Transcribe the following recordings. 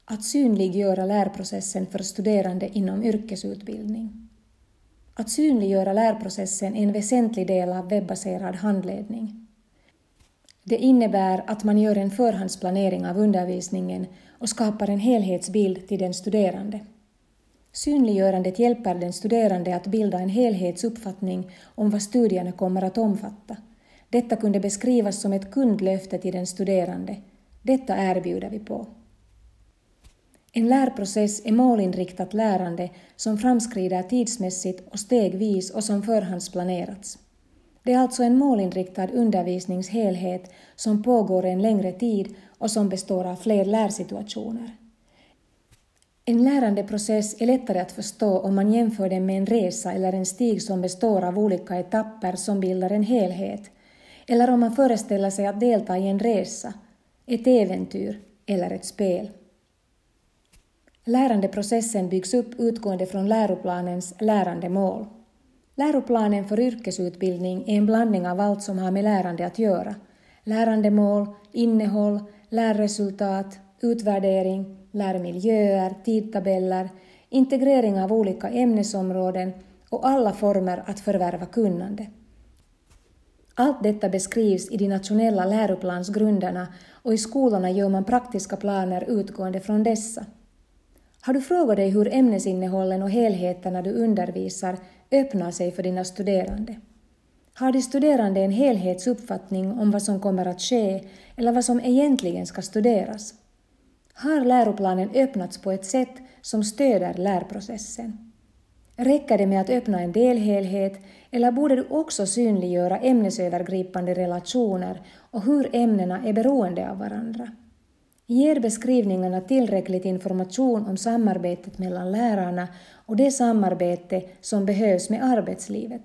Att synliggöra lärprocessen för studerande inom yrkesutbildning. Att synliggöra lärprocessen är en väsentlig del av webbaserad handledning. Det innebär att man gör en förhandsplanering av undervisningen och skapar en helhetsbild till den studerande. Synliggörandet hjälper den studerande att bilda en helhetsuppfattning om vad studierna kommer att omfatta. Detta kunde beskrivas som ett kundlöfte till den studerande. Detta erbjuder vi på. En lärprocess är målinriktat lärande som framskrider tidsmässigt och stegvis och som förhandsplanerats. Det är alltså en målinriktad undervisningshelhet som pågår en längre tid och som består av fler lärsituationer. En lärandeprocess är lättare att förstå om man jämför den med en resa eller en stig som består av olika etapper som bildar en helhet, eller om man föreställer sig att delta i en resa, ett äventyr eller ett spel. Lärandeprocessen byggs upp utgående från läroplanens lärandemål. Läroplanen för yrkesutbildning är en blandning av allt som har med lärande att göra. Lärandemål, innehåll, lärresultat, utvärdering, lärmiljöer, tidtabeller, integrering av olika ämnesområden och alla former att förvärva kunnande. Allt detta beskrivs i de nationella läroplansgrunderna och i skolorna gör man praktiska planer utgående från dessa. Har du frågat dig hur ämnesinnehållen och helheterna du undervisar öppnar sig för dina studerande? Har de studerande en helhetsuppfattning om vad som kommer att ske eller vad som egentligen ska studeras? Har läroplanen öppnats på ett sätt som stöder lärprocessen? Räcker det med att öppna en delhelhet eller borde du också synliggöra ämnesövergripande relationer och hur ämnena är beroende av varandra? Ger beskrivningarna tillräckligt information om samarbetet mellan lärarna och det samarbete som behövs med arbetslivet?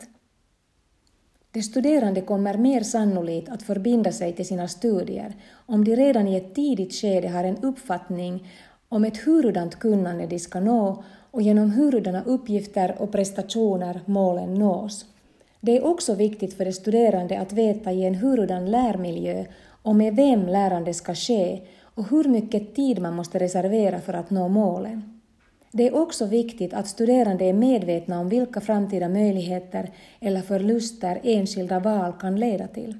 De studerande kommer mer sannolikt att förbinda sig till sina studier om de redan i ett tidigt skede har en uppfattning om ett hurudant kunnande de ska nå och genom hurudana uppgifter och prestationer målen nås. Det är också viktigt för de studerande att veta i en hurudan lärmiljö och med vem lärande ska ske och hur mycket tid man måste reservera för att nå målen. Det är också viktigt att studerande är medvetna om vilka framtida möjligheter eller förluster enskilda val kan leda till.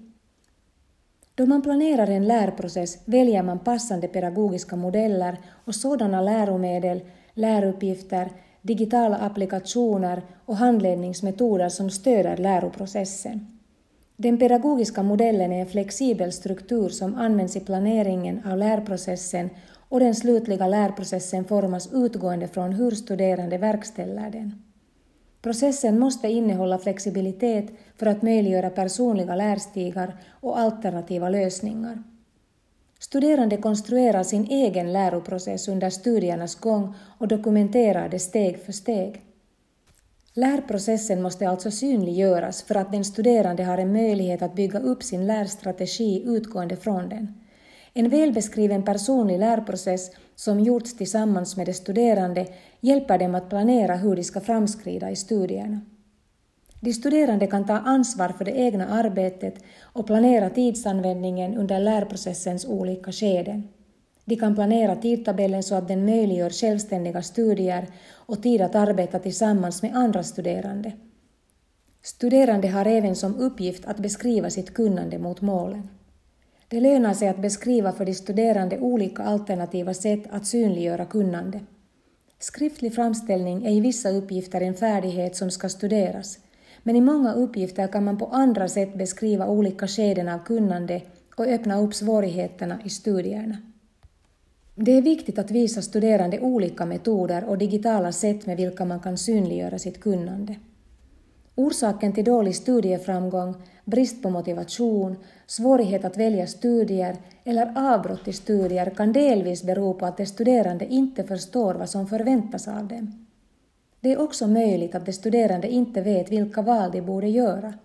Då man planerar en lärprocess väljer man passande pedagogiska modeller och sådana läromedel, läruppgifter, digitala applikationer och handledningsmetoder som stöder läroprocessen. Den pedagogiska modellen är en flexibel struktur som används i planeringen av lärprocessen och den slutliga lärprocessen formas utgående från hur studerande verkställer den. Processen måste innehålla flexibilitet för att möjliggöra personliga lärstigar och alternativa lösningar. Studerande konstruerar sin egen läroprocess under studiernas gång och dokumenterar det steg för steg. Lärprocessen måste alltså synliggöras för att den studerande har en möjlighet att bygga upp sin lärstrategi utgående från den. En välbeskriven personlig lärprocess som gjorts tillsammans med de studerande hjälper dem att planera hur de ska framskrida i studierna. De studerande kan ta ansvar för det egna arbetet och planera tidsanvändningen under lärprocessens olika skeden. De kan planera tidtabellen så att den möjliggör självständiga studier och tid att arbeta tillsammans med andra studerande. Studerande har även som uppgift att beskriva sitt kunnande mot målen. Det lönar sig att beskriva för de studerande olika alternativa sätt att synliggöra kunnande. Skriftlig framställning är i vissa uppgifter en färdighet som ska studeras, men i många uppgifter kan man på andra sätt beskriva olika skeden av kunnande och öppna upp svårigheterna i studierna. Det är viktigt att visa studerande olika metoder och digitala sätt med vilka man kan synliggöra sitt kunnande. Orsaken till dålig studieframgång, brist på motivation, svårighet att välja studier eller avbrott i studier kan delvis bero på att de studerande inte förstår vad som förväntas av dem. Det är också möjligt att de studerande inte vet vilka val de borde göra.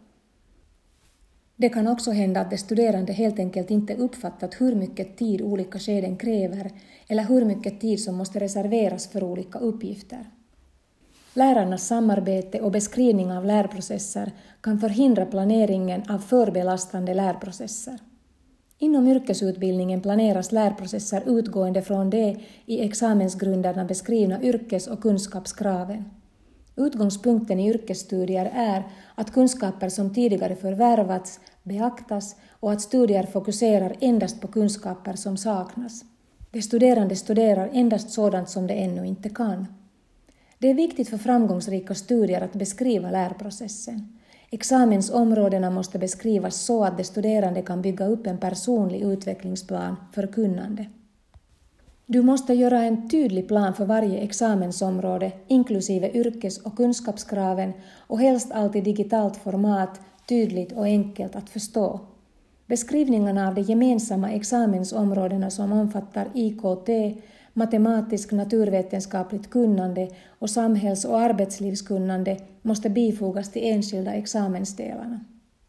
Det kan också hända att de studerande helt enkelt inte uppfattat hur mycket tid olika skeden kräver eller hur mycket tid som måste reserveras för olika uppgifter. Lärarnas samarbete och beskrivning av lärprocesser kan förhindra planeringen av förbelastande lärprocesser. Inom yrkesutbildningen planeras lärprocesser utgående från de i examensgrunderna beskrivna yrkes- och kunskapskraven. Utgångspunkten i yrkesstudier är att kunskaper som tidigare förvärvats beaktas och att studier fokuserar endast på kunskaper som saknas. De studerande studerar endast sådant som de ännu inte kan. Det är viktigt för framgångsrika studier att beskriva lärprocessen. Examensområdena måste beskrivas så att de studerande kan bygga upp en personlig utvecklingsplan för kunnande. Du måste göra en tydlig plan för varje examensområde, inklusive yrkes- och kunskapskraven, och helst alltid digitalt format, tydligt och enkelt att förstå. Beskrivningarna av de gemensamma examensområdena som omfattar IKT, matematisk naturvetenskapligt kunnande och samhälls- och arbetslivskunnande måste bifogas till enskilda examensdelarna.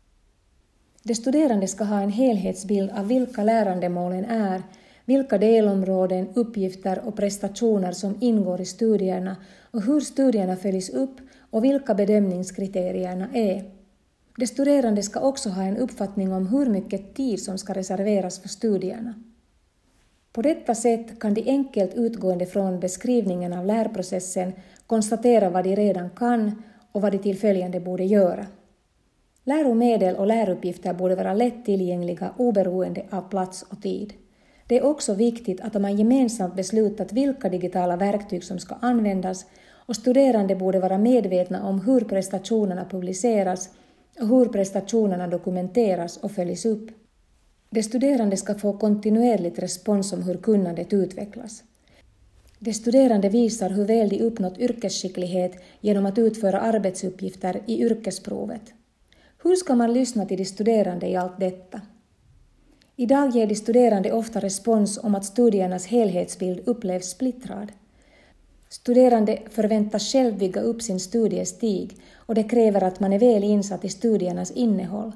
De studerande ska ha en helhetsbild av vilka lärandemålen är, vilka delområden, uppgifter och prestationer som ingår i studierna och hur studierna följs upp och vilka bedömningskriterierna är. De studerande ska också ha en uppfattning om hur mycket tid som ska reserveras för studierna. På detta sätt kan de enkelt utgående från beskrivningen av lärprocessen konstatera vad de redan kan och vad de tillföljande borde göra. Läromedel och läruppgifter borde vara lätt tillgängliga oberoende av plats och tid. Det är också viktigt att man gemensamt beslutat vilka digitala verktyg som ska användas och studerande borde vara medvetna om hur prestationerna publiceras och hur prestationerna dokumenteras och följs upp. De studerande ska få kontinuerligt respons om hur kunnandet utvecklas. De studerande visar hur väl de uppnått yrkesskicklighet genom att utföra arbetsuppgifter i yrkesprovet. Hur ska man lyssna till de studerande i allt detta? Idag ger de studerande ofta respons om att studiernas helhetsbild upplevs splittrad. Studerande förväntas själv bygga upp sin studiestig och det kräver att man är väl insatt i studiernas innehåll.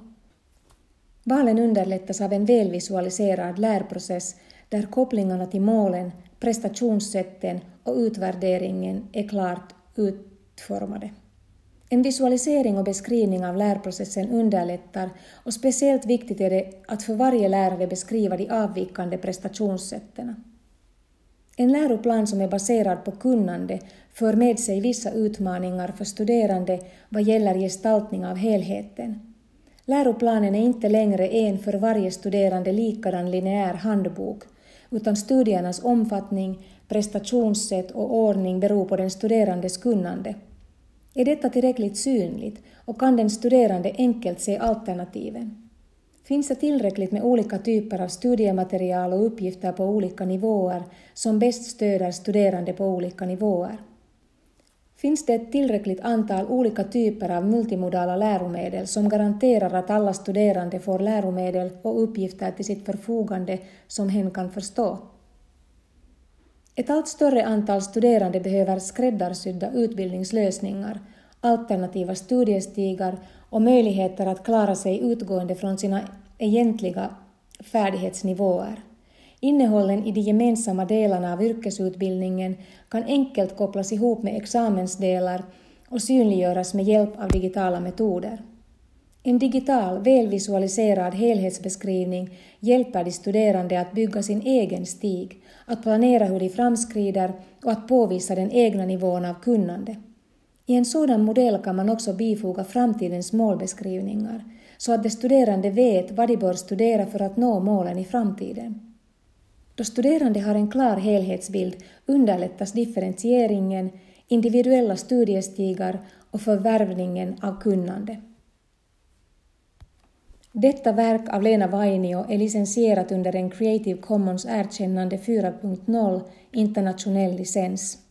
Valen underlättas av en välvisualiserad lärprocess där kopplingarna till målen, prestationssätten och utvärderingen är klart utformade. En visualisering och beskrivning av lärprocessen underlättar och speciellt viktigt är det att för varje lärare beskriva de avvikande prestationssätten. En läroplan som är baserad på kunnande för med sig vissa utmaningar för studerande vad gäller gestaltning av helheten. Läroplanen är inte längre en för varje studerande likadan lineär handbok, utan studiernas omfattning, prestationssätt och ordning beror på den studerandes kunnande. Är detta tillräckligt synligt och kan den studerande enkelt se alternativen? Finns det tillräckligt med olika typer av studiematerial och uppgifter på olika nivåer som bäst stöder studerande på olika nivåer? Finns det ett tillräckligt antal olika typer av multimodala läromedel som garanterar att alla studerande får läromedel och uppgifter till sitt förfogande som hen kan förstå? Ett allt större antal studerande behöver skräddarsydda utbildningslösningar, alternativa studiestigar och möjligheter att klara sig utgående från sina egentliga färdighetsnivåer. Innehållen i de gemensamma delarna av yrkesutbildningen kan enkelt kopplas ihop med examensdelar och synliggöras med hjälp av digitala metoder. En digital, välvisualiserad helhetsbeskrivning hjälper de studerande att bygga sin egen stig, att planera hur de framskrider och att påvisa den egna nivån av kunnande. I en sådan modell kan man också bifoga framtidens målbeskrivningar, så att de studerande vet vad de bör studera för att nå målen i framtiden. Då studerande har en klar helhetsbild underlättas differentieringen, individuella studiestigar och förvärvningen av kunnande. Detta verk av Lena Vainio är licensierat under en Creative Commons erkännande 4.0 internationell licens.